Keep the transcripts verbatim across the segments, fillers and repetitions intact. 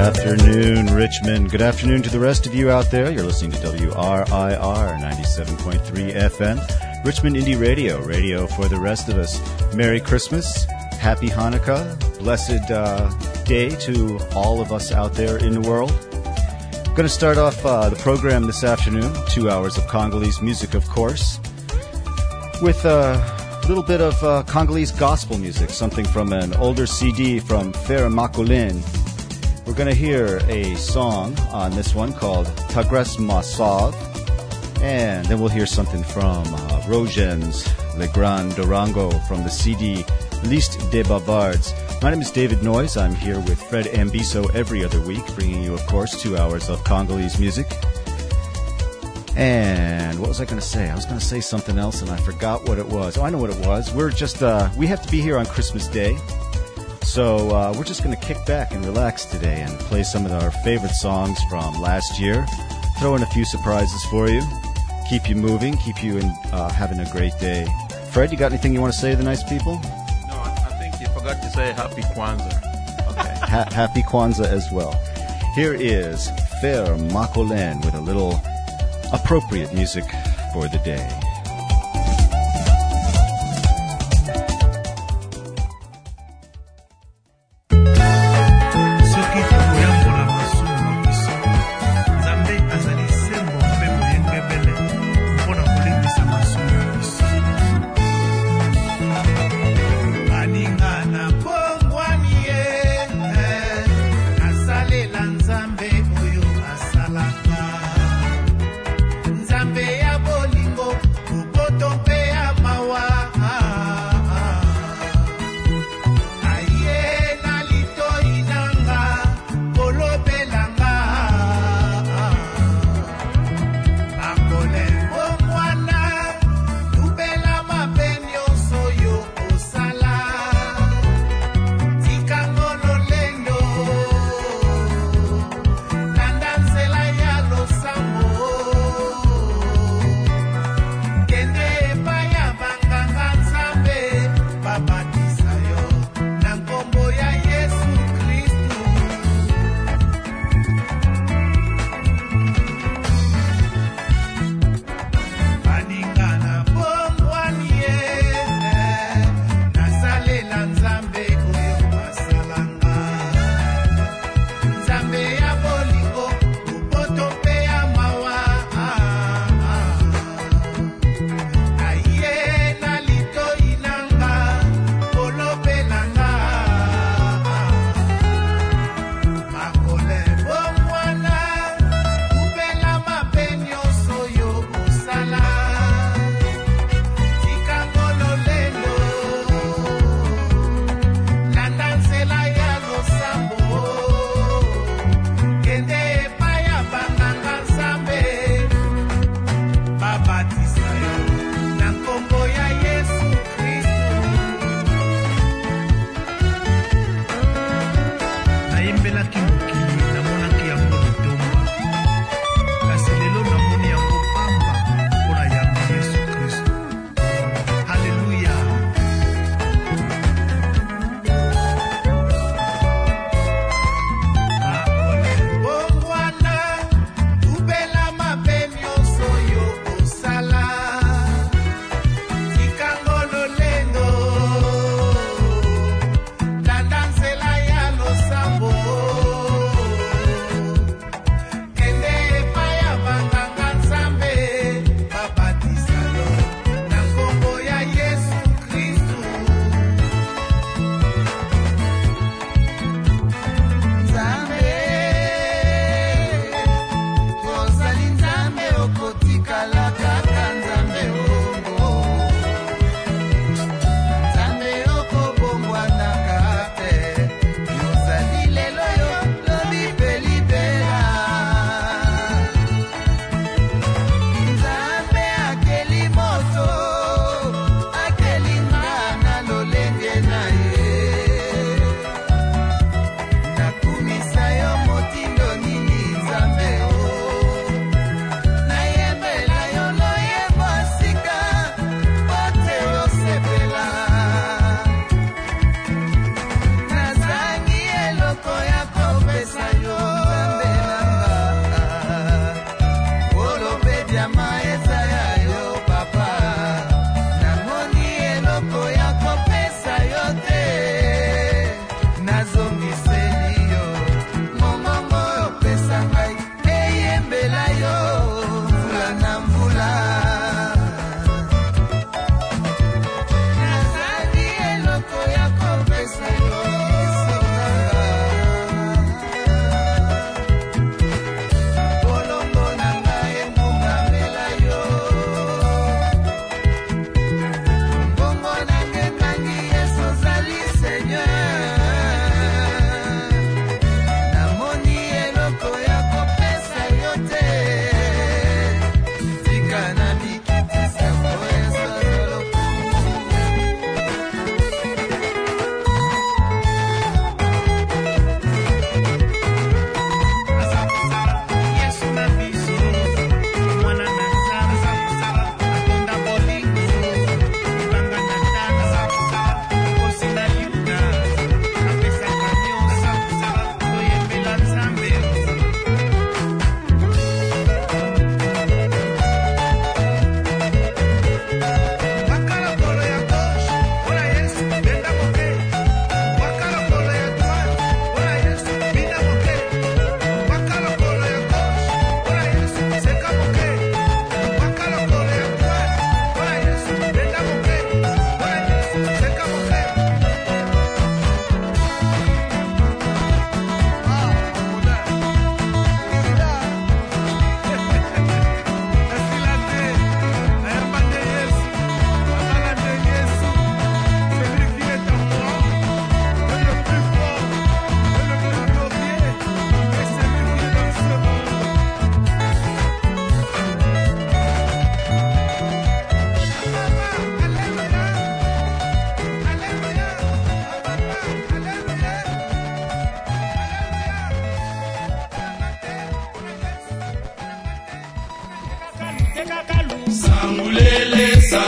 afternoon, Richmond. Good afternoon to the rest of you out there. You're listening to W R I R ninety-seven point three F M, Richmond Indie Radio, radio for the rest of us. Merry Christmas, Happy Hanukkah, blessed uh, day to all of us out there in the world. I'm going to start off uh, the program this afternoon, two hours of Congolese music, of course, with a little bit of uh, Congolese gospel music, something from an older C D from Frère Makolin. We're going to hear a song on this one called Tagres Masav, and then we'll hear something from uh, Rogen's Le Grand Durango from the C D Liste des Bavards. My name is David Noyes. I'm here with Fred Ambiso every other week, bringing you, of course, two hours of Congolese music. And what was I going to say? I was going to say something else, and I forgot what it was. Oh, I know what it was. We're just, uh, we have to be here on Christmas Day. So uh, we're just going to kick back and relax today and play some of our favorite songs from last year. Throw in a few surprises for you. Keep you moving. Keep you in, uh, having a great day. Fred, you got anything you want to say to the nice people? No, I, I think you forgot to say Happy Kwanzaa. Okay, ha- Happy Kwanzaa as well. Here is Frère Makolin with a little appropriate music for the day. Nzambe ya bolingo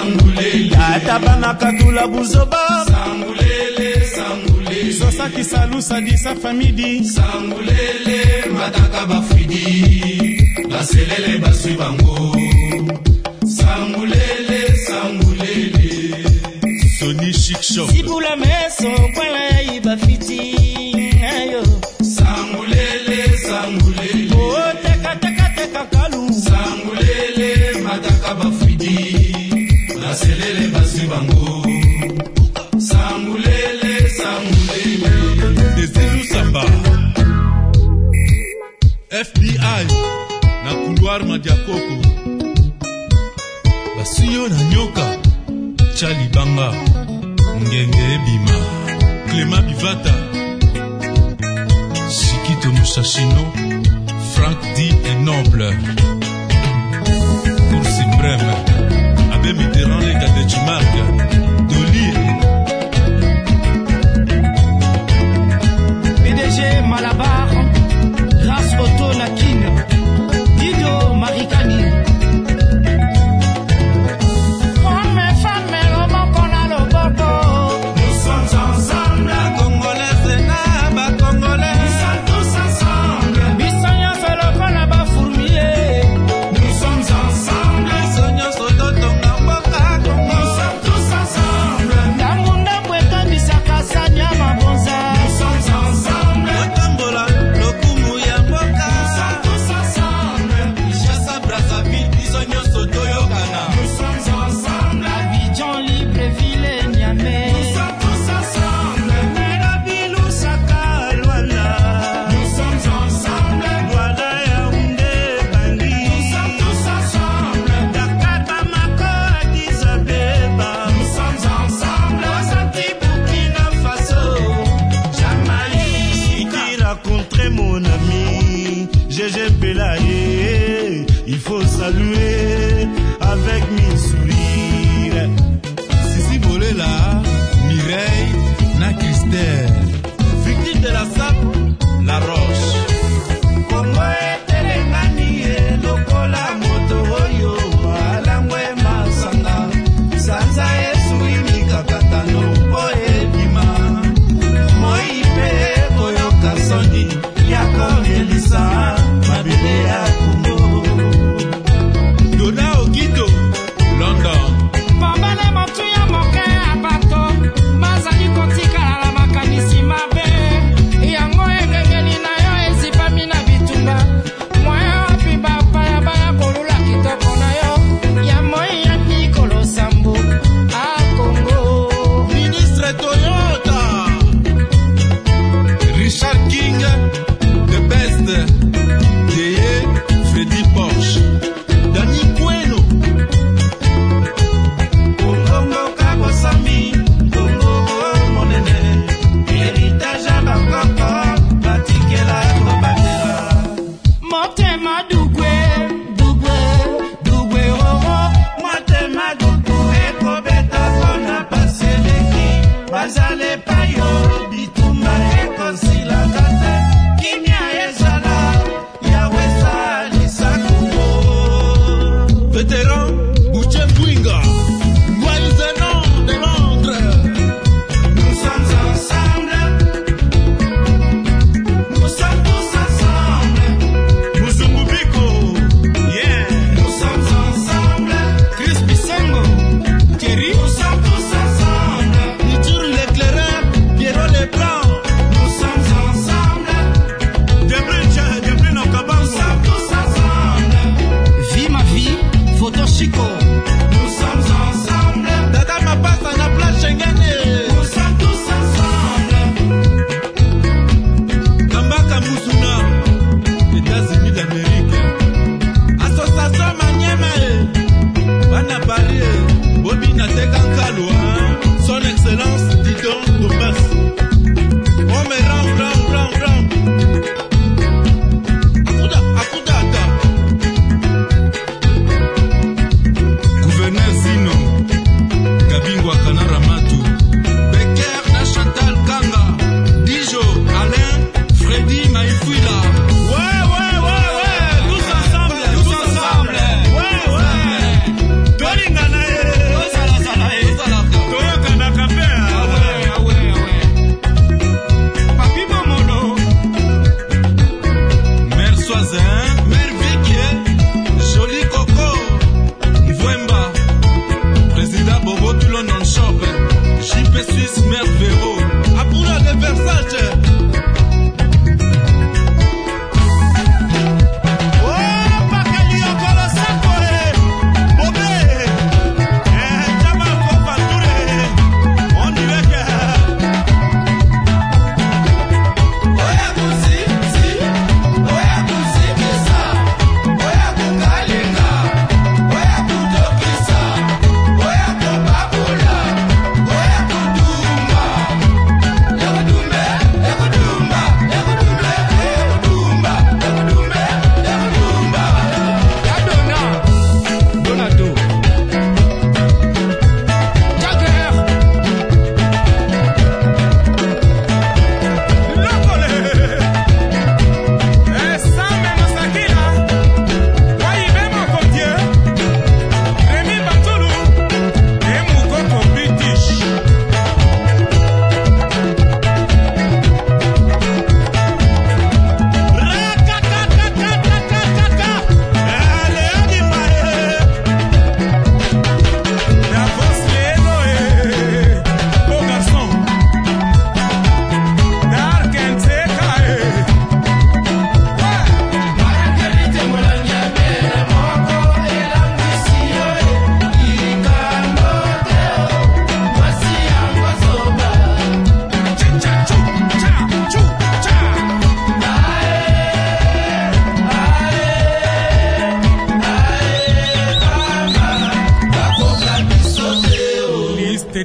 sangulele atabana katula buzoba sangulele sangulele sosa kisalusa di sa famidi sangulele mataka bafidi baselele basui bango sangulele sangulele Sony Chic Shop Sibula meso kwala ya ibafiti ayo sangulele sangulele oh teka teka teka kalu sangulele mataka bafidi baselele basui bango sangulele sangulele Deselu Samba F B I na couloir Madiakoko Basuyo na nyoka Charlie Banga Ngenge Ebima Clément Bivata Shikito Mushashino Frank D et Noble Cour suprême Abbé Mitterrand les gars de Chimarga Dolly P D G Malabar Grâce Auto Nakine Dido Maricani ensemble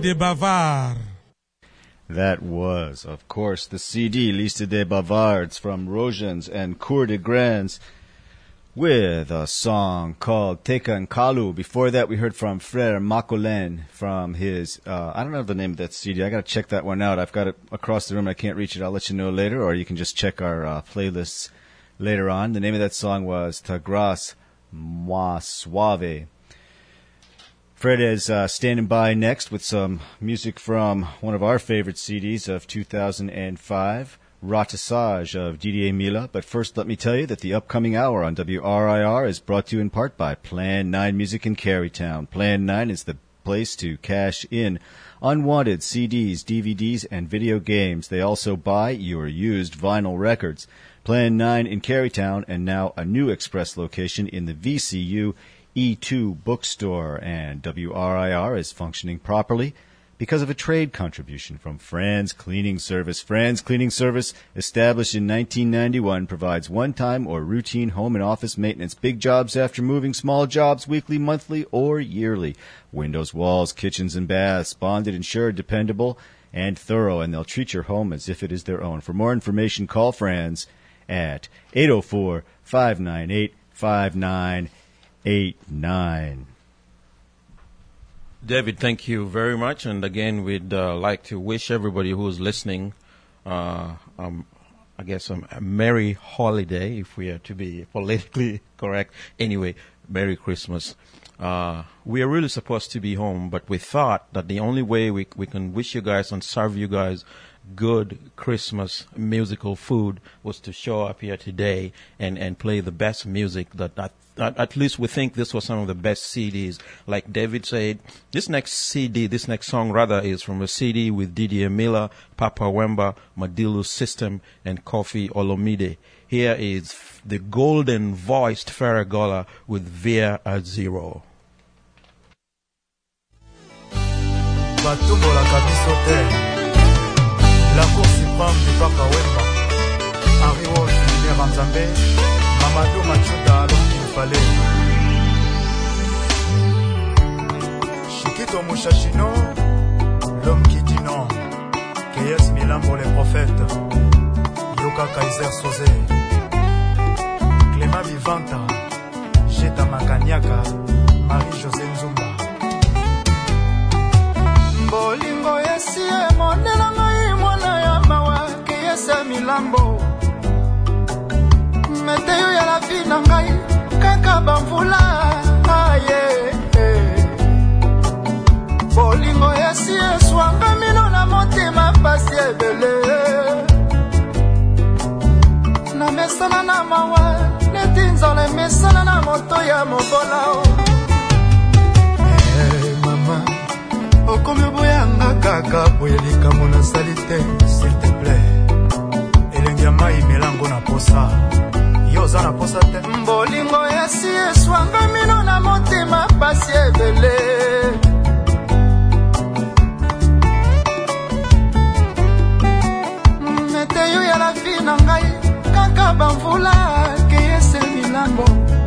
des Bavards. That was, of course, the C D Liste des Bavards from Rogans and Cour des Grands with a song called Tekan Kalu. Before that, we heard from Frère Makolen from his, uh, I don't know the name of that C D. I got to check that one out. I've got it across the room. I can't reach it. I'll let you know later, or you can just check our uh, playlists later on. The name of that song was Ta Grâce Moi Suave. Fred is uh, standing by next with some music from one of our favorite C Ds of two thousand five, Ratissage of Didier Mila. But first, let me tell you that the upcoming hour on W R I R is brought to you in part by Plan nine Music in Carytown. Plan nine is the place to cash in unwanted C Ds, D V Ds, and video games. They also buy your used vinyl records. Plan nine in Carytown, and now a new express location in the V C U E two bookstore. And W R I R is functioning properly because of a trade contribution from Franz Cleaning Service. Franz Cleaning Service, established in nineteen ninety-one, provides one-time or routine home and office maintenance, big jobs after moving, small jobs weekly, monthly, or yearly. Windows, walls, kitchens, and baths, bonded, insured, dependable, and thorough, and they'll treat your home as if it is their own. For more information, call Franz at eight oh four, five nine eight, five nine eight nine. David, thank you very much. And again, we'd uh, like to wish everybody who's listening, uh, um, I guess, um, a merry holiday, if we are to be politically correct. Anyway, Merry Christmas. Uh, we are really supposed to be home, but we thought that the only way we we can wish you guys and serve you guys good Christmas musical food was to show up here today and, and play the best music that, that, that at least we think this was some of the best C Ds. Like David said, this next C D, this next song rather, is from a C D with Didier Mila, Papa Wemba, Madilu System, and Kofi Olomide. Here is the golden-voiced Ferragola with Via at Zero. batumbolaka biso te la cour suprême du Papa Wemba Henri Wolf Lumière Nzambe Mamadou Machuta l'homme qu'il fallait Chiquito Mouchachino l'homme qui dit non Keyes Milambo les prophètes Yoka Kaiser Sosé Clément Vivanta Jeta Makanyaka Marie-José Nzumba Bolingo yesi e monela ngai mwana ya mawa Keyese Milambo Meteyo ya la vie na ngai kaka bamvula aye Bolingo yesi e swanga mino na motema pasi ebele Na mesana na mawa netinzala mesana na moto ya mobola Eh mama Okomi boyanga kaka boyelika mona salite s'il te plaît Elengi mai melango na posa Yoza na posa te Mbolingo yesi eswanga mino na motema pasi ebele Meteyo ya la vie na ngai kaka bamvula Keyese Milambo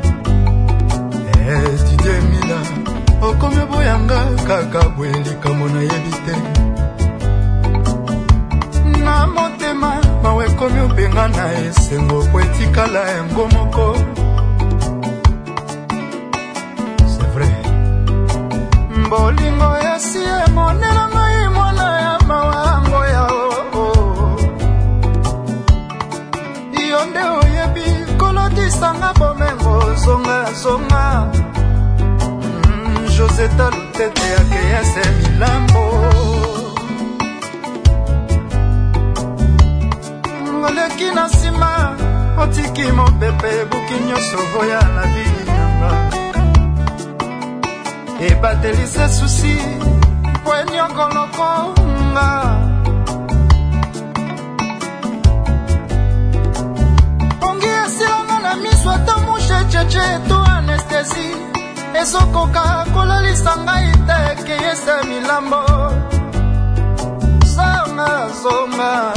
Eh Didier Mila Okomi boyanga kaka boyelika mona yebite Na motema mawe komi obenga na esengo po etikala yango moko C'est vrai Mbolingo yesi emonela ngai mwana ya mawango ya oo Iyo nde oyebi kolotisanga bomengo zonga zonga Joseta Lutete ya Keyese Milambo Ngoleki na sima Otiki mopepe buki nyonso voya na vie nanga Ebatelise susi Pwenyo koloko nga Pongi esilanga na miso ata mushe cheche eto anestesi Esokoka kolalisa ngai te Keyese Milambo Zonga zonga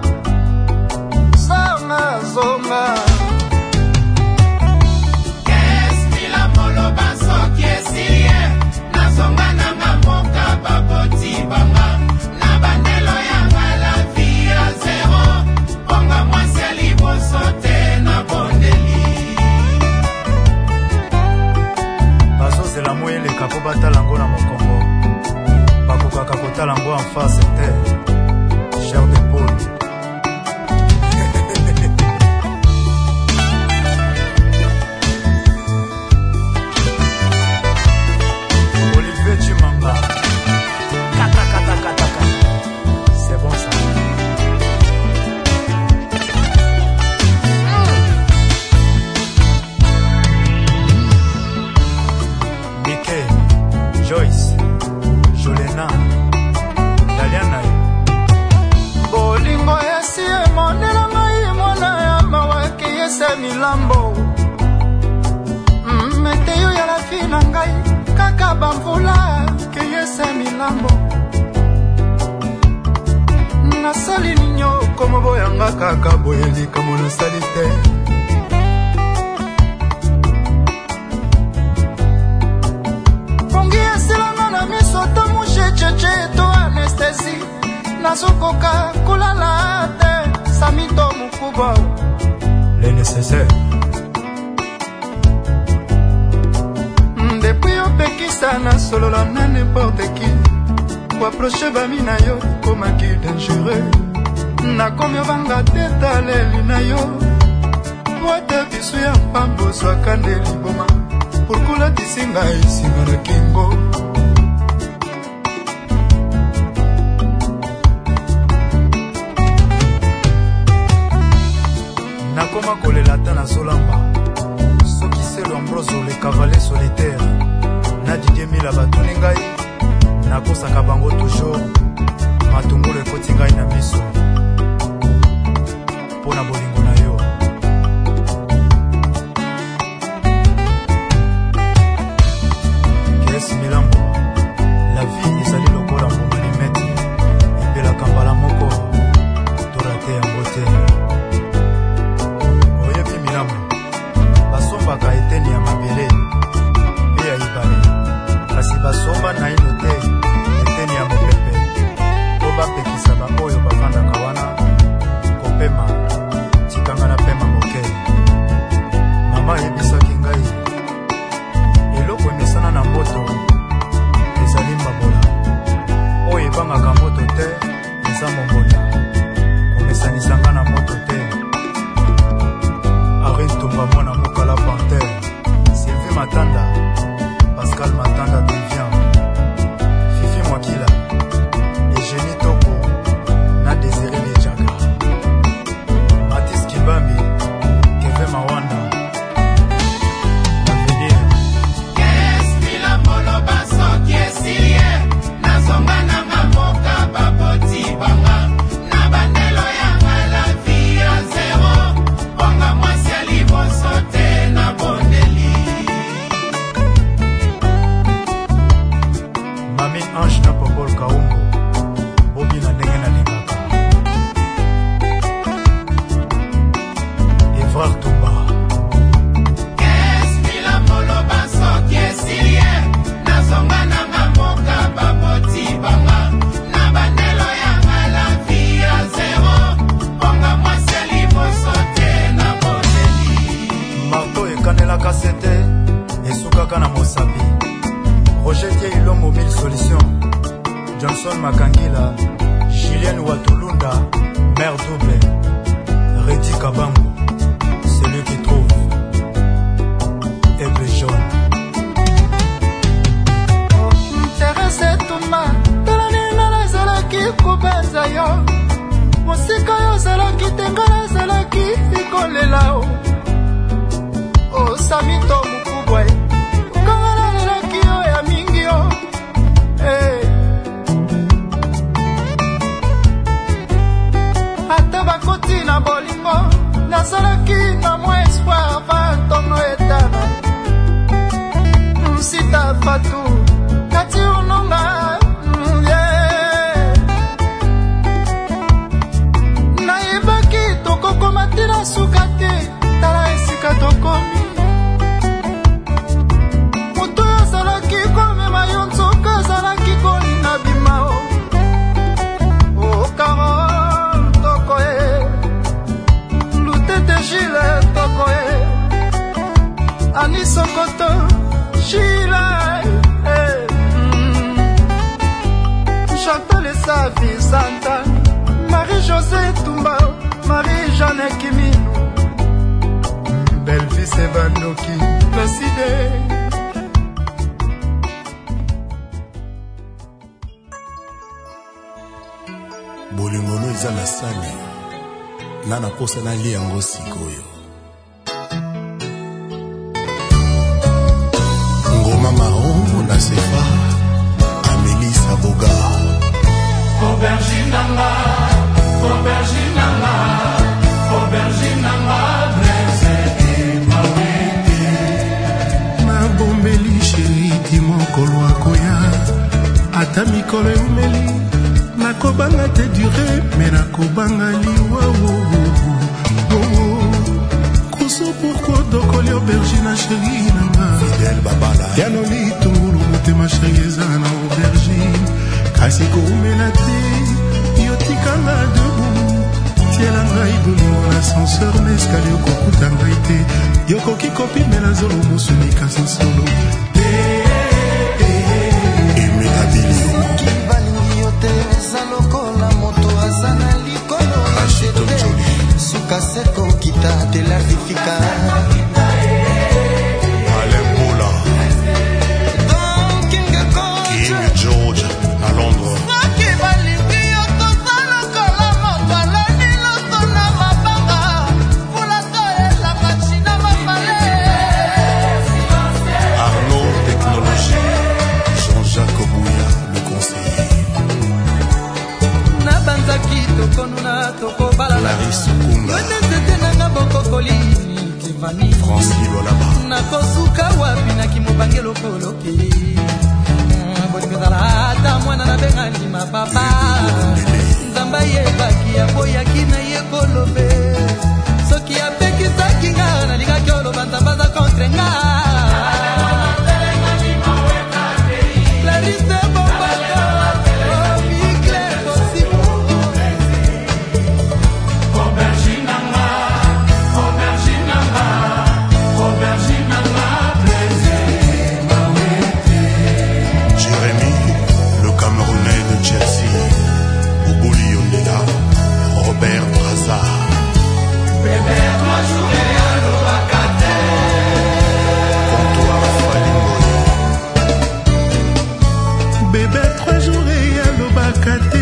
Zonga zonga Keyese Milambo lo baso kiesiye Na zonga na mamoka baboti ba ninyo komo boyanga kaka boyelika mona salite pongi aselanga na miso to mushe cheche to anestesi nazokoka kolala te samito mukuba le nécessaire depuis opekisa na solola na n'importe qui pour approcher bami na yo komaki dangereux nakomi obanga te taleli na yo po ete biso ya mpambo zwaka nde liboma porkulatisi ngai singa na kingo nakoma kolela ta na zolamba soki se lombroso le cavalier solitaire na didie mila batuni ngai nakosaka bango toujours matungulu ekoti ngai na miso mpo na bolingo na yo kesi milambo la vie ezali lokola mbuma limete ebelaka mbala moko torate yango te oyebi milambo basombaka eteni ya mabele mpe ya ibale kasi basomba na ino te eteni ya mopepe po bapekisa baoyo bavandaka wana kopema tikanga na pema moke mama ayebisaki ngai eloko emesana na moto ezali mbabola oyo ebangaka moto te eza momona komesanisanga na moto te arintumba mwana mokala panter Sylvie Matanda Pascal Matanda devient Fifi Mwakila Eugénie Toko na Désiré Lejaga Mathis Kibambi Kevin Mawanda Avenir Kes mila molo baso kiesilie nazonga na mamoka baboti banga na bandelo yanga la vie à zéro bonga mwasi aliboso te na bondeli Mami Ange na Popol Kaumbo Bobi na ndenge na lingaka Evrard Tumba Kes mila molo baso kiesilie nazonga na mamoka baboti banga na bandelo yanga la vie à zéro bonga mwasi aliboso te na bondeli Marto ekanelaka sete esukaka na mosapi Roger Tie Ilombo Mille Solutions Johnson Makangila Julien Watulunda Mère Double Reddy Kabango celui qui trouve Aigle jaune Terese Tuma Talanina nazalaki kobenza yo mosika yo ozalaki tenga nazalaki ikolela o osamito mukubwa okanga nalelaki yo ya mingi yo ata bakoti na bolingo nazalaki na mwa espoir vantongo etana msita fatu kati unonga nayebaki tokokoma te na suka te tala esika tokomi moto oyo azalaki komema yo nzoka azalaki kolinga bima o okaro tokoye lutete jile tokoye ani sokoto jile Chantal Safi Santa Marie-José Tumba Marie-Jeanne Kimino Belvis Evandoki Placide bolingono eza na sani na nakosa nalia yango sikoyo ngoma marron na sefa Amélie Saboga Aubergine nanga, aubergine nanga, aubergine nanga, blessé et mawete. Ma bombeli chéri di mokolo akoya ata mikolo eumeli nakobanga te duré mais nakobanga liwa kusu pourquoi dokoli aubergine chéri nanga fidèle babala yanoli tungulu motema chéri eza na aubergine kasi koumela te yotikanga debout tiela ngai bolingo na ascenseur na escalier okokuta ngai te yokoki kopimela zolo mosuni kasi solo Sukaseko kita de la rifika Alembola King George à Londres Arnaud Technologie Jean-Jacques Bouya le conseiller Nabanzaki tokonuna tokobala Larisse Kunga Francis Lolaba nakosuka wapi na kimobangelo koloke bolibezala ata mwana na bengali mapapa nzamba yebaki aboyaki na ye kolobe soki apekisaki nga nalingaki oloba nzamba za contre nga Clarisse Bombako Obicle Possible Jérémy, le Camerounais de Chelsea, Boubouli Ondela, Robert Braza. Bébé, toi jouer à l'Obacate. Comptoir Falingoy. Bébé, trois jours et à l'Obacate.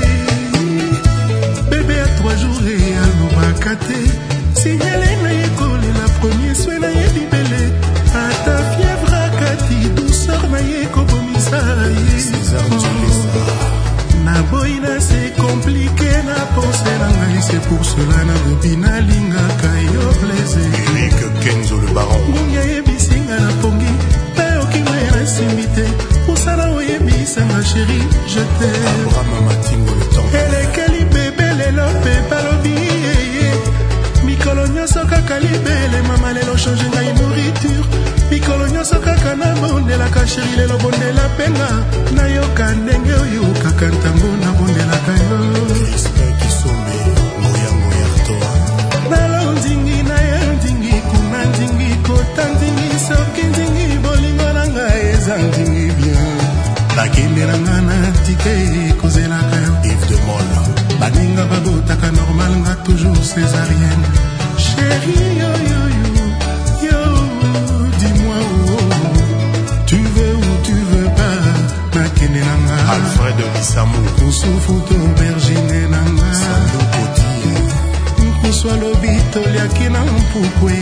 Bébé, à trois jours et à l'Obacate. Signalé na école, la première soin na ye bibélé. À ta fièvre à Kati, douceur na ye kobomisa ye. César Tulisa. Na boina c'est compliqué na pensée na ngai c'est pour cela na lobina linga kayo plaisir. Eric Kenzo le baron. Ngunga yebisinga na pongi, pe okimwe na simite. Usana oyebisanga chéri, je t'aime. Abraham Matingo le temps. Elekeli bébé lelo pe balobi yeye. Mikolo nyonso kaka libele mama lelo change ngai nourriture. Mikolo nyonso kaka na bondelaka chéri lelo bondela penga. Nayoka ndenge oyo kaka ntango na bondelaka yo. Respect Kisombe, Ngoya Ngoya Toa. Nalo ndingi na ye ndingi kuna ndingi kota ndingi soki ndingi bolingo na ngai eza ndingi bien. Bakende na nga na tike kozelaka yo. Yves de Molle. Baninga babotaka normal nga toujours césarienne. Chérie yo yo yo yo dis-moi oh, tu veux ou tu veux pas nakende na nga Alfred Lissamou. kusufuto aubergine na nga Sandou Koti. nkuswa lobi toliaki na mpukwe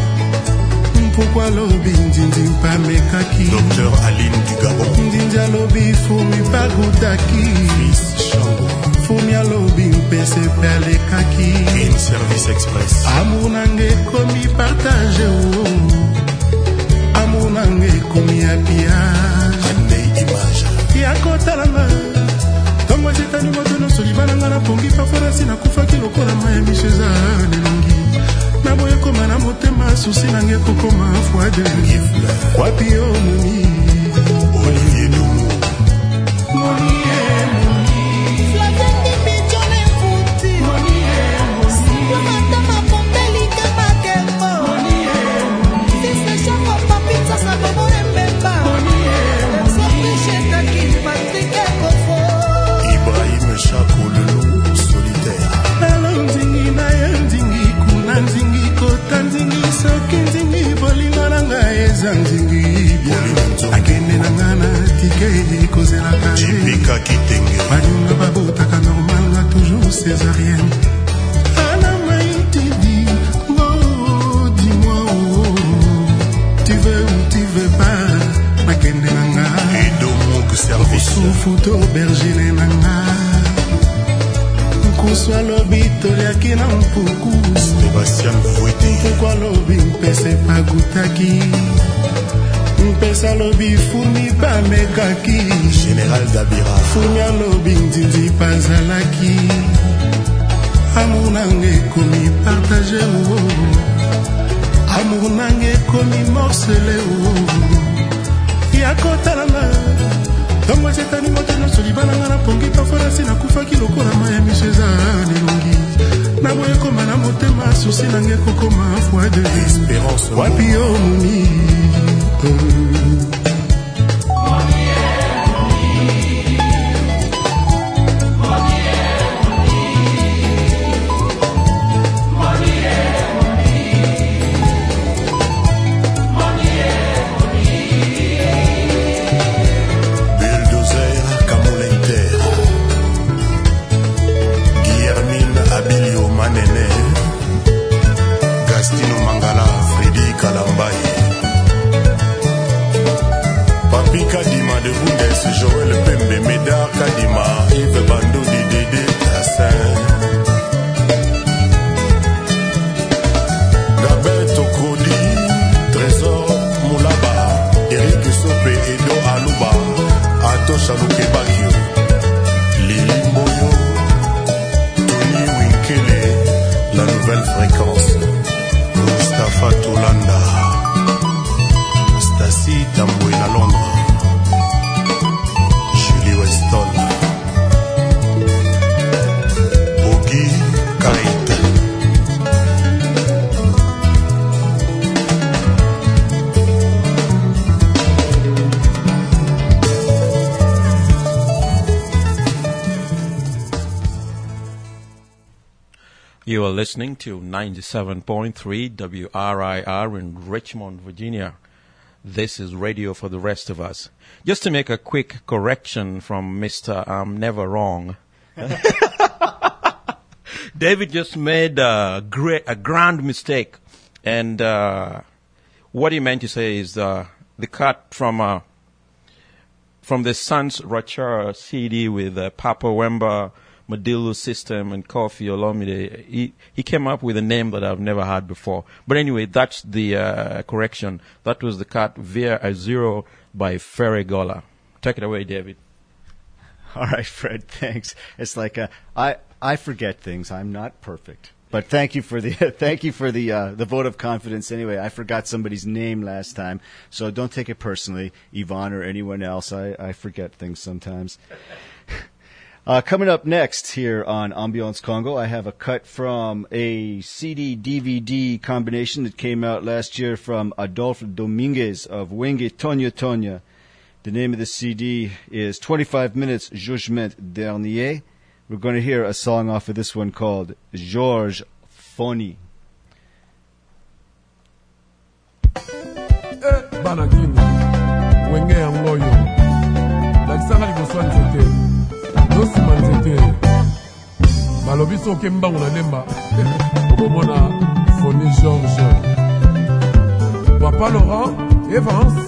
mpukwa lobi ndindi mpamekaki Docteur Aline du Gabon. ndindi alobi fumi bagutaki Fils Chango. fumi alobi mpese pe alekaki In Service Express. amour nange komi partage o amour nange komi apiage Andei Image. yakotalanga ntongo ezetani moto nyonso libananga na pongi paforasi nakufaki lokola mayemi eza lelongi naboye koma na motema susi nange kokoma fwade wapi yo moni Olivier Doumou. Ibrahim Chako le loup solitaire. nalondingi na ye ndingi kuna ndingi kota ndingi soki ndingi bolingo na ngai eza ndingi bien akende na nga na tike kozelaka ye Jipika Kitenge. baninga babotaka normal nga toujours césarienne ana maitidi oh dis-moi oh, tu veux ou tu veux pas nakende na nga Edomok Service. sufuto aubergine na nga nkuswa lobi toliaki na mpuku Sébastien Foueté. mpuku alobi mpese pagutaki mpesa lobi fumi pamekaki Général Dabira fumi alobi ndindi pazalaki amour nange komi partage o amour nange komi morcele o yakotalama ntongo esetani moto nyonso libananga na pongi paforasi nakufaki lokola maya miseza nelongi naboye koma na motema susi nange kokoma fois de Espérance wapi yo moni Kadima de Bundes, Joël Pembe, Médard Kadima, Yves Bando, Dédé Tassin. Gabin Tokodi, Trésor Moulaba, Eric Sopé, Edo Alouba, Ato Chalouke Bakio, Lili Moyo, Tony Winkele, la nouvelle fréquence, Mustafa Toulanda, Stacy Tambouina Londres. You are listening to ninety-seven point three W R I R in Richmond, Virginia. This is Radio for the Rest of Us. Just to make a quick correction from Mister I'm Never Wrong. David just made a great, a grand mistake. And uh, what he meant to say is uh, the cut from uh, from the Sans Rocher C D with uh, Papa Wemba, Madilu System, and Kofi Olomide. He, he came up with a name that I've never heard before. But anyway, that's the uh, correction. That was the cut Via a Zero by Ferregola. Take it away, David. All right, Fred, thanks. It's like uh, I I forget things. I'm not perfect. But thank you for the thank you for the uh, the vote of confidence. Anyway, I forgot somebody's name last time, so don't take it personally, Yvonne or anyone else. I, I forget things sometimes. Uh, coming up next here on Ambiance Congo, I have a cut from a C D D V D combination that came out last year from Adolphe Dominguez of Wenge Tonya Tonya. The name of the C D is twenty-five minutes Jugement Dernier. We're going to hear a song off of this one called Georges Fony. Banakini, Wenge Angoyo, Laksana Ligoswan Zete, Dosiman Zete, Balobiso Kemba Unanemba, Omona Fony Georges, Papa Laurent, Evans.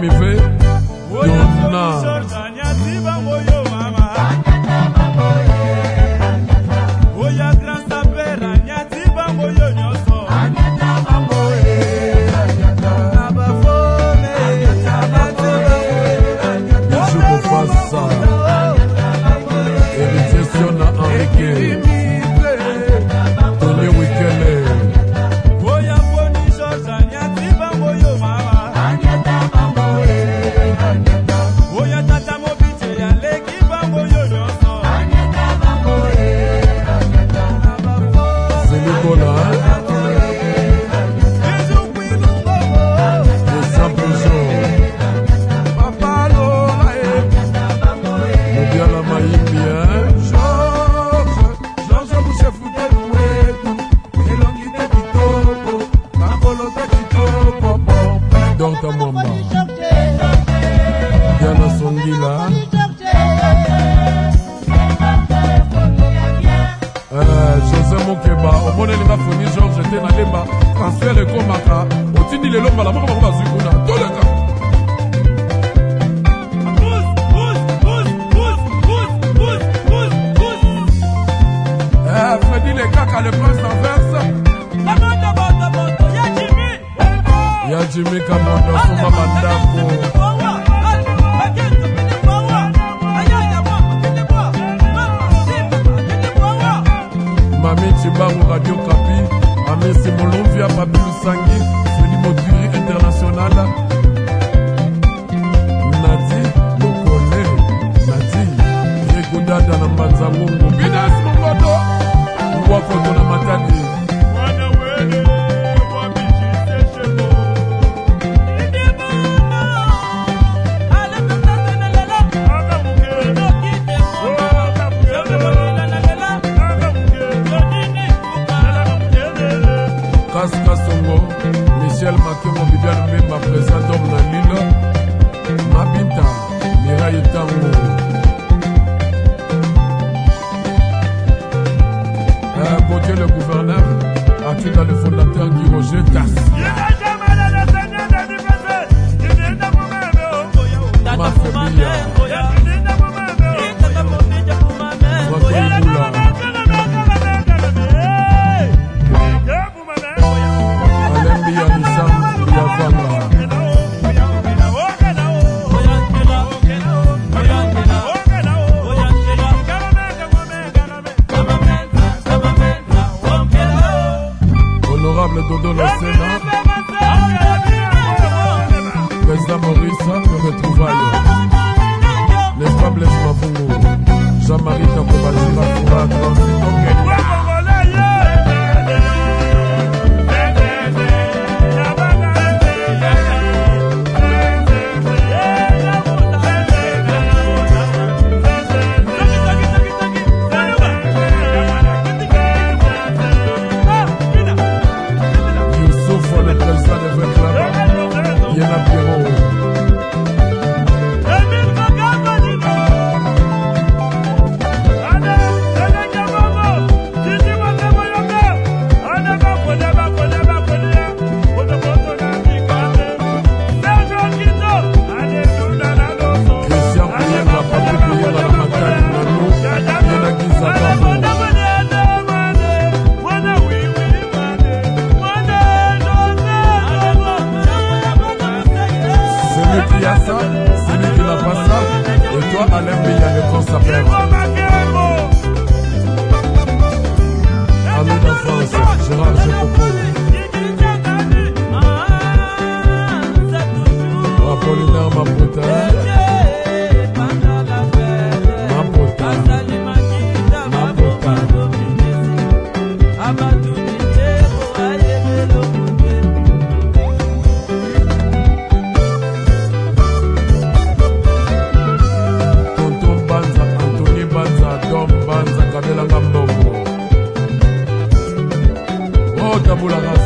Mivé, Donna.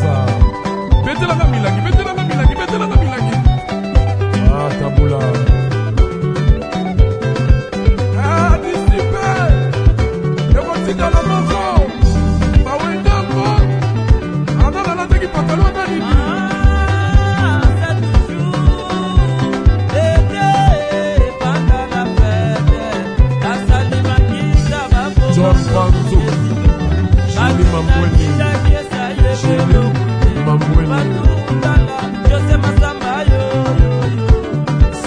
Ah, Tabula.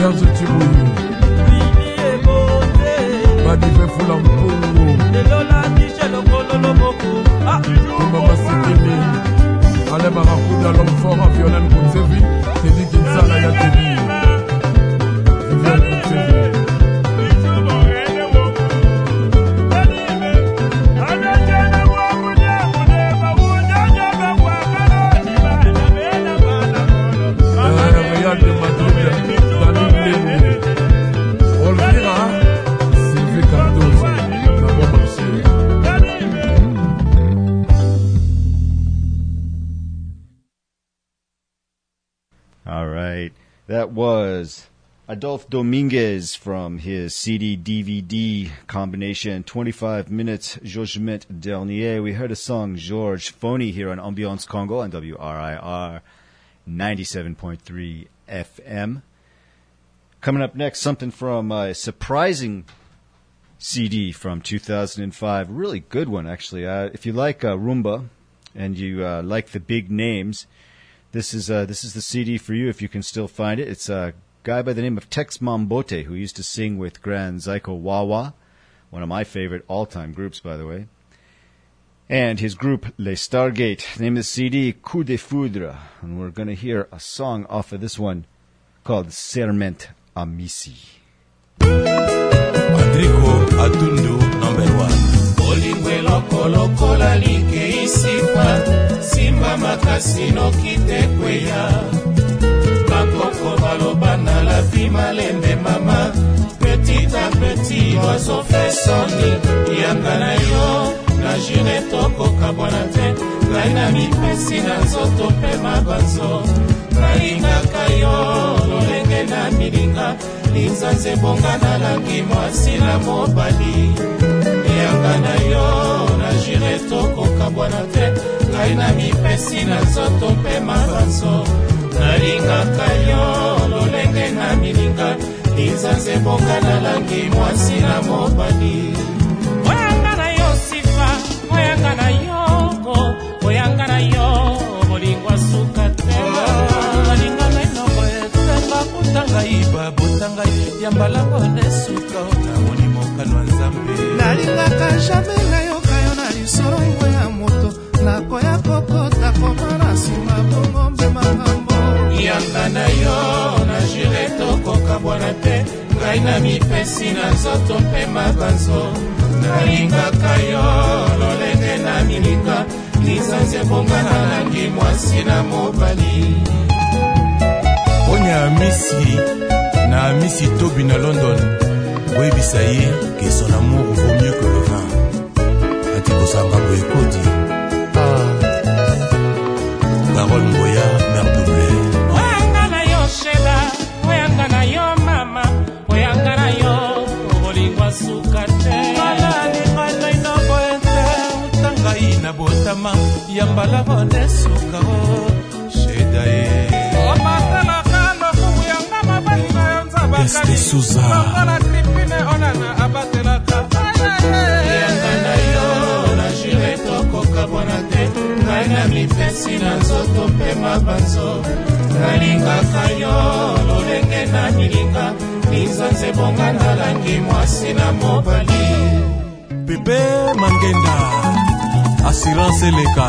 Serge Tiboui Badive Fula Mpungu Thomas Sikini Ale Barakuda l'homme fort à Violaine Koutsevi Teddy Kinsala ya Teddy Viviane Koutsevi de Madrid, Dani Lenny, Olvira, Sylvie Cardozo, Nabo Marché. All right, that was Adolphe Dominguez from his C D D V D combination, twenty-five minutes, Jugement Dernier. We heard a song, Georges Phony, here on Ambiance Congo on W R I R ninety-seven point three F M. Coming up next, something from a surprising C D from two thousand five. Really good one, actually. Uh, if you like uh, Rumba and you uh, like the big names, this is uh, this is the C D for you if you can still find it. It's a guy by the name of Tex Mambote, who used to sing with Grand Zyko Wawa, one of my favorite all-time groups, by the way. And his group, Les Stargate. The name of the C D, Coup de Foudre. And we're going to hear a song off of this one called Serment Amici. Adrico Atundu, number one. Olingwe loko loko la like isifa Simba makasino kite kweya Bakoko balobana la fima lembe mama Petit à petit, oiseau fait soni Yangana yo na jire toko kabwana te Laina mi pesi na zoto pe mabanzo Lainga kayo lolenge na milinga Linzanze bonga na langi mwasi na mobali Yangana yo na jire toko kabwana te Laina mi pesi na zoto pe mabanzo Lainga kayo lolenge na milinga Linzanze bonga na langi mwasi na mobali Oyangana yo, oyangana yo, bolingwa suka tema. Balingana inoko etenga kutanga iba botanga yambala bone suka na moni mokano nzambe. Nalingaka jamais na yo kayo na lisoro ngwe ya moto na koya kokota komana sima bongombe makambo. Yangana yo na jire toko kabwana te ngai na mipesi na zoto mpe mabanzo. Nalinga kayo lolenge na milinga Nizanze bonga na langi mwasi na mobali Onya Amisi na Amisi Tobi na London Webisa ye que son amour vaut mieux que le vin Ati Bosanga Boekoti Carole Mboya, mère double Oyangana yo Sheba, oyangana yo mama Oyangana yo, bolingwa sukate na botama yambala bone suka o sheda e o matala kano kuyanga mabalina yanza bakali Suza ona tripine ona na abatela ka yangana yo na jire toko kabona te ngaina mi pesi na zoto pe mabanzo ngalinga kayo lolenge na milinga nizanze bonga na langi mwasi na mobali Pepe Mangenda Assurance Leka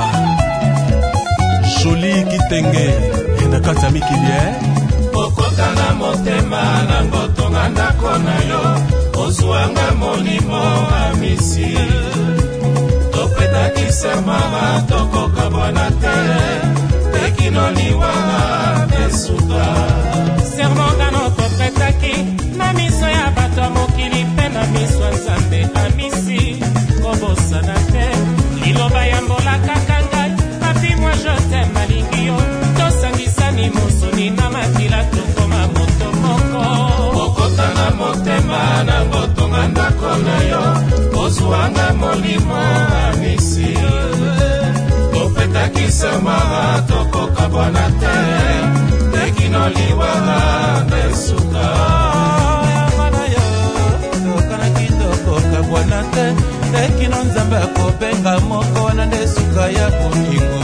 Jolie Kitenge Nakata Mikilie Okota na motema na ngotonga ndako na yo Ozuanga monimo amisi Topetaki semama toko kabwana te Tekinoliwa besuka Sermonga no topetaki Na miso ya bato mokili pe na miso nzambe amisi Kobosana te Liloba yambola kakangai Papi moi je t'aime malingi yo Tosangisani mosoni na makila tokoma moto moko Okota na motema na ngotonga ndako na yo Ozuanga molimo amisi Topetaki semara tokoka bwana te Tekinoliwa besuka Yamana yo Tokana kitoko kabwana te Tekino nzambe akobenga moko wana nde suka ya bolingo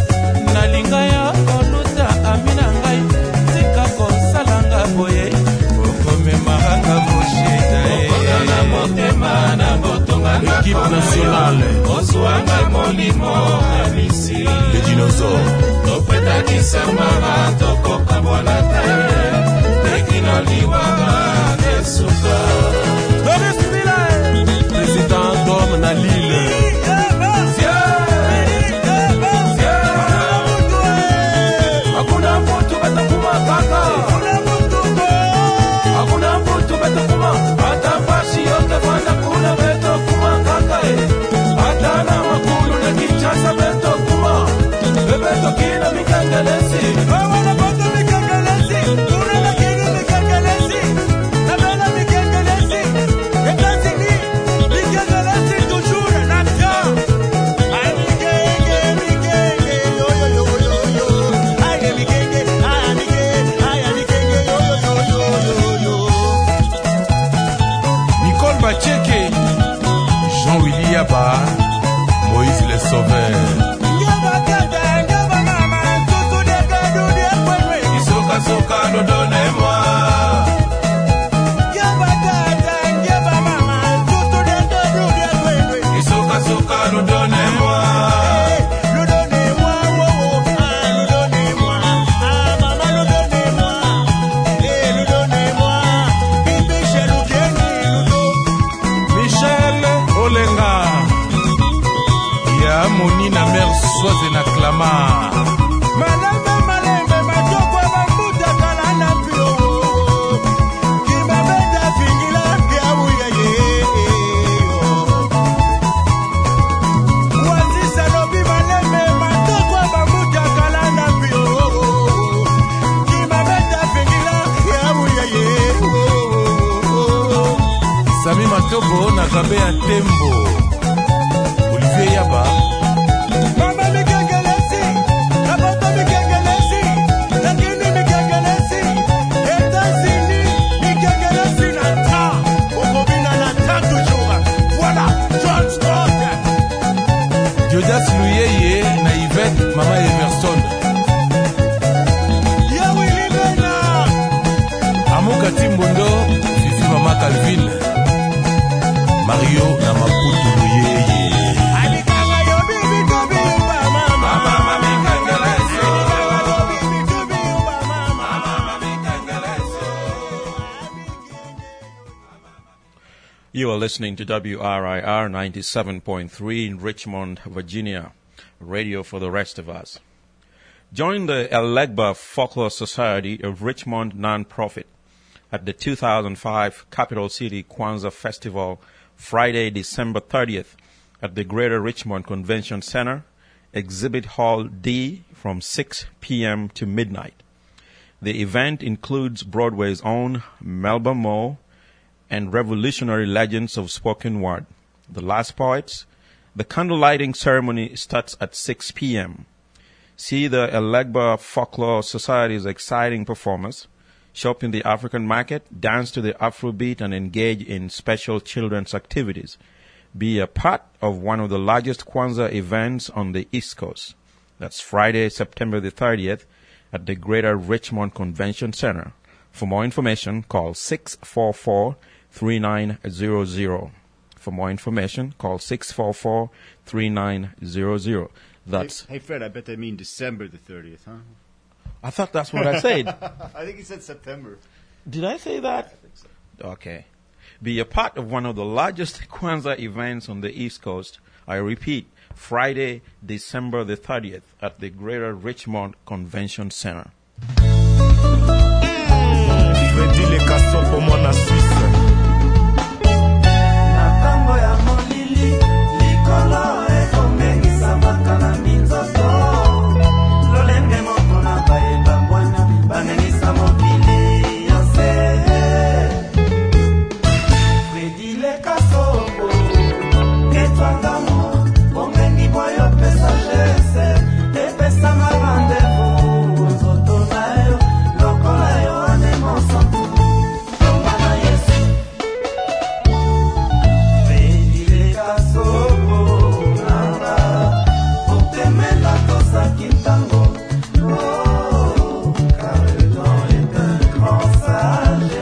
Nalinga ya koluta amina ngai Tika kosalanga boye Suanga molimo amisi Les dinosaures Topeta kisamara Toko kabonate Tekino liwama Nesuka Doris Village Président d'homme na Lille Hakuna mtu betakuma kaka Hakuna mtu betakuma Hata fashi yote fana kuna betakuma kaka Hata na makulu na kichasa betakuma Bebeto kina mikangalesi Wana boto mikangalesi Kuna na kina mikangalesi Nabela mikangalesi Etanzini mikangalesi toujours Napia Ay mikenge mikenge Yo yo yo yo yo Ay mikenge ay mikenge Ay mikenge yo yo yo yo yo Nicole Bacheke Jean-Willy Yaba Moïse le Sauveur Isoka soka no donnez-moi Isoka soka no donnez-moi Nous donnez-moi nous donnez-moi Ah maman nous donnez-moi Eh nous donnez-moi Michel Oukeni Michel Olenga Ya Moni na mère Soise na Clama Malembe malembe majoko makuta kalana pio Kimabenda fingila ya uyaye Wazisa lobi malembe majoko makuta kalana pio Kimabenda fingila ya uyaye Sami Matobo na Kabe ya Tembo Olivier Yaba Mama mikengelesi Napoto mikengelesi Lakini mikengelesi Etats-Unis mikengelesi na ta Okobina na ta toujours Voilà, John Scott Diodas Luyeye na Yvette Mama Everson Yawili Bena Amuka Timbondo Fifi Mama Calvin Mario na Maputu Luyeye Alikanga yo bibi tubi uba mama Mama mikengelesi Bibi tubi uba mama Mama mikengelesi You are listening to W R I R ninety-seven point three in Richmond, Virginia, radio for the rest of us. Join the Elegba Folklore Society of Richmond nonprofit at the two thousand five Capital City Kwanzaa Festival, Friday, December thirtieth, at the Greater Richmond Convention Center, Exhibit Hall D, from six p.m. to midnight. The event includes Broadway's own Melba Moore and revolutionary legends of spoken word, The Last Poets. The candle lighting ceremony starts at six p.m. See the Elegba Folklore Society's exciting performers, shop in the African market, dance to the Afrobeat, and engage in special children's activities. Be a part of one of the largest Kwanzaa events on the East Coast. That's Friday, September the thirtieth, at the Greater Richmond Convention Center. For more information, call six four four, three nine zero zero. For more information, call six four four, three nine zero zero. That's Hey, hey Fred, I bet they mean December the thirtieth, huh? I thought that's what I said. I think he said September. Did I say that? I think so. Okay. Be a part of one of the largest Kwanzaa events on the East Coast. I repeat, Friday, December the thirtieth, at the Greater Richmond Convention Center. Freddy Le Kasopo Mona Suisse Nakambo ya molili likolo ekomengisa makana minzoto lolenge moko na bayeba mbwana banengisa mokili yose Fredi Le Kasopo ketwangamo bomengi boyo pesa jese epesa mabandevu zoto nayo lokola yo ane monsantu tomana yesu Fredi Le Kasopo nanga otemela kosa kintango oh car le temps est un grand sage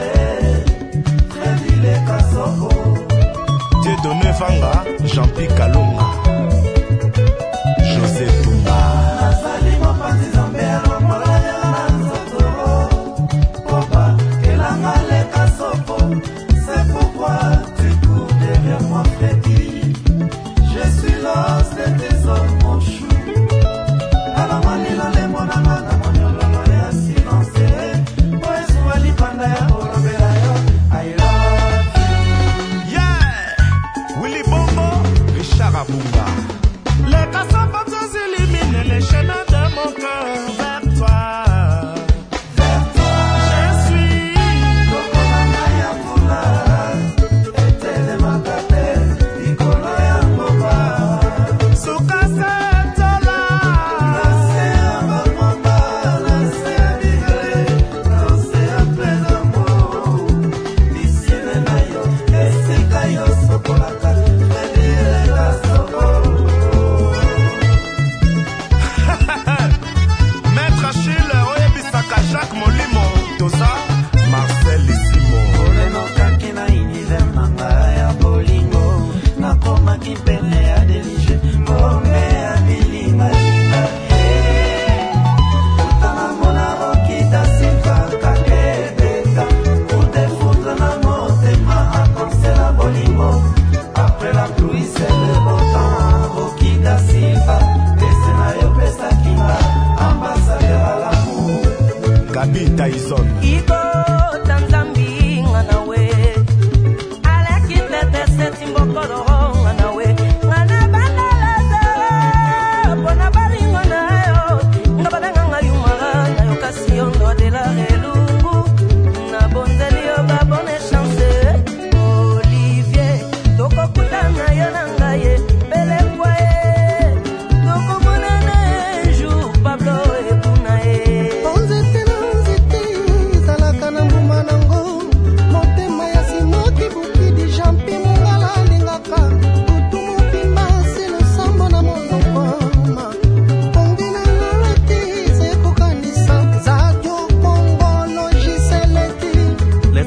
Fredi Le Kasopo Dieudonné Vanga Jean-Pierre Kalonga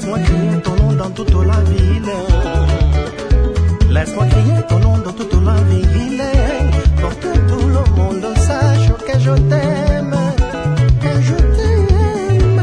Laisse-moi crier ton nom dans toute la ville. Laisse-moi crier ton nom dans toute la ville. Pour que tout le monde sache que je t'aime. Que je t'aime.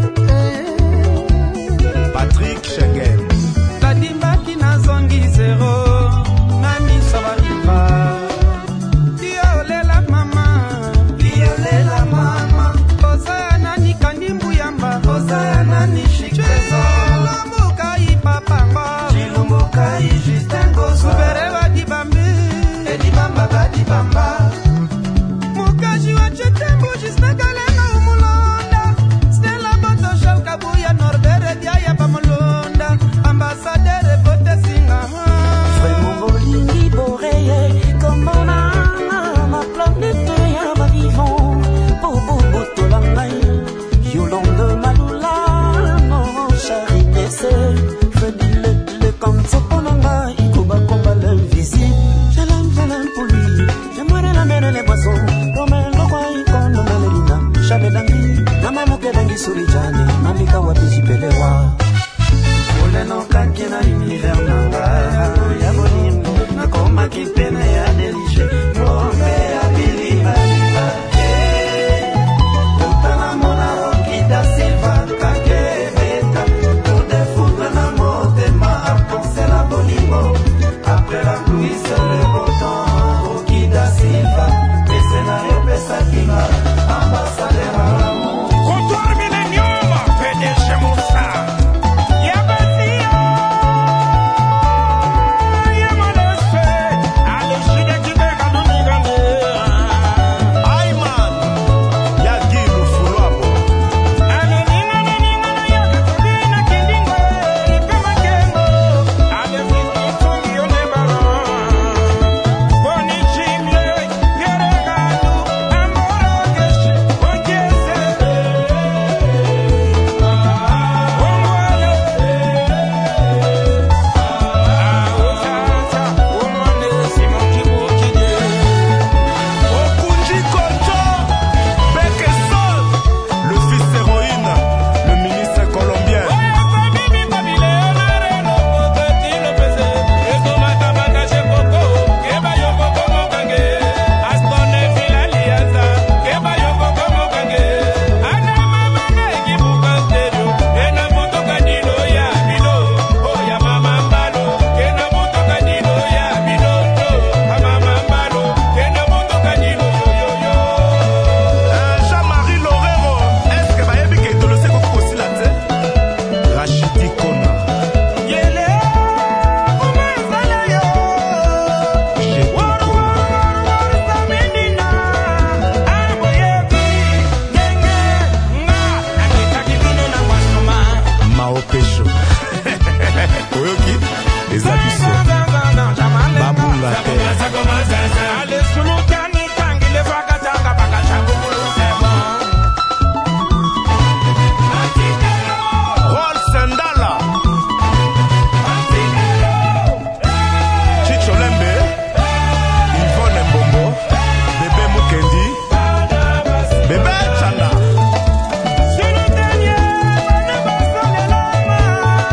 Patrick Schengen. Kadimba qui n'a zongi zéro. Nami Savariva. Viole la maman. Viole la maman. Osaya nani kandimbu yamba. Osaya nani chic trésor. Chilumbuka i papamba. Chilumbuka i Justin Gosa. Subere wa dibambi. E dibamba ba dibamba. Mukaji wa chetembu Justin Galenga umulonda. Stella Boto Shal Kabuya Norbere Diaya Pamulonda. Ambassadeur Bote Singa. Vraiment bolingi boreye. Comme mon âme, ma planète ya ma vivant. Bobo Boto Langai. Yolande Malula. Non, chéri, c'est. Freddy le, le kanso ponanga. Ikoba komba l'invisible. Je l'aime, je l'aime pour lui. J'aimerais la mer et les boissons. Romain, le roi, icône, Mamelina. Jamais dangi. Nama muke dangi surijani. Mamika wapi jipelewa. Ole no kake na univers nanga. Ya bolimbo. Na koma kipene ya deliche. Ngombe ya biliba liba. Utana mona rokita silva kake beta. Ude fuga na motema. Aponse la bolimbo. Après la pluie c'est le beau temps. Rokita silva. Pese na yo pesa kinga. Ambassadeur à l'amour. Comptoir Millennium, P D G Moussa. Yabazia, Yamanese, Aleshide Kibeka Nunigane. Ayman. Yagi Lufulabo. Ameninga Neninga na Yakatulina Kindingo, Ipemakengo. Alefiti Tongi Onebara. Boni Chimye, Yeregadu, Amboro Geshi, Ojese. Ongwale. Aosasa, Omane, Simon Kibukide. Okunji Konto. Bekesol. Le fils héroïne. Le ministre colombien. Euh, Jean-Marie Lorero. Est-ce que Bayebi Keito le sait qu'on aussi la tête? Rachidi Kona. Mao Pecho. Oyoki. Les abyssos. Babou la terre. Rol Sandala. Chicho Lembe. Yvonne Mbombo. Bébé Mukendi. Bébé Chana.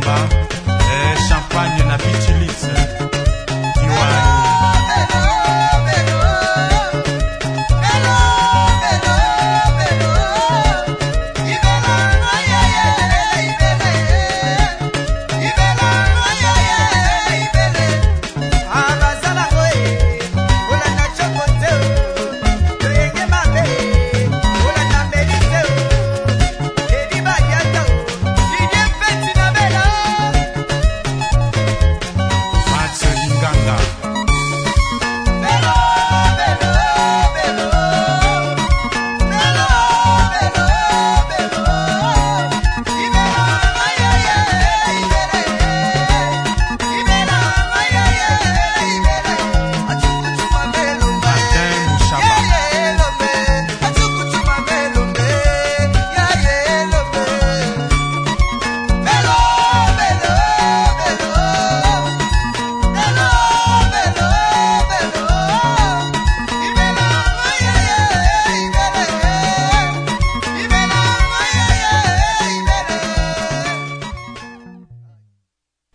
nanga